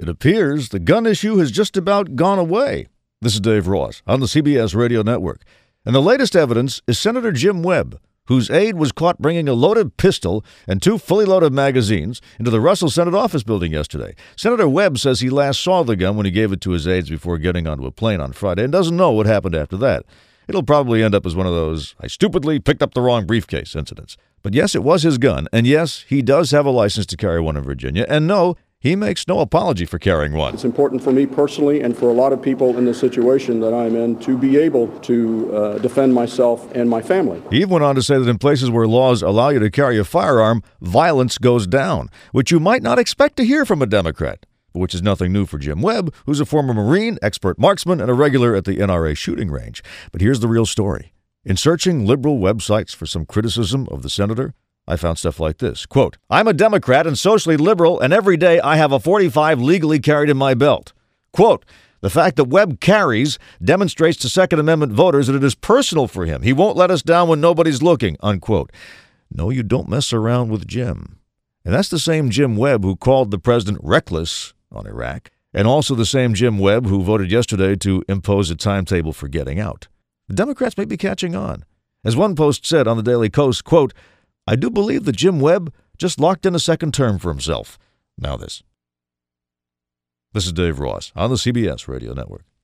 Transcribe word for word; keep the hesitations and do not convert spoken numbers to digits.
It appears the gun issue has just about gone away. This is Dave Ross on the C B S Radio Network. And the latest evidence is Senator Jim Webb, whose aide was caught bringing a loaded pistol and two fully loaded magazines into the Russell Senate office building yesterday. Senator Webb says he last saw the gun when he gave it to his aides before getting onto a plane on Friday and doesn't know what happened after that. It'll probably end up as one of those I stupidly picked up the wrong briefcase incidents. But yes, it was his gun, and yes, he does have a license to carry one in Virginia, and no, he makes no apology for carrying one. It's important for me personally and for a lot of people in the situation that I'm in to be able to uh, defend myself and my family. He even went on to say that in places where laws allow you to carry a firearm, violence goes down, which you might not expect to hear from a Democrat, but which is nothing new for Jim Webb, who's a former Marine, expert marksman, and a regular at the N R A shooting range. But here's the real story. In searching liberal websites for some criticism of the senator, I found stuff like this. Quote, I'm a Democrat and socially liberal, and every day I have a forty-five legally carried in my belt. Quote, the fact that Webb carries demonstrates to Second Amendment voters that it is personal for him. He won't let us down when nobody's looking, unquote. No, you don't mess around with Jim. And that's the same Jim Webb who called the president reckless on Iraq, and also the same Jim Webb who voted yesterday to impose a timetable for getting out. The Democrats may be catching on. As one post said on the Daily Kos, quote, I do believe that Jim Webb just locked in a second term for himself. Now this. This is Dave Ross on the C B S Radio Network.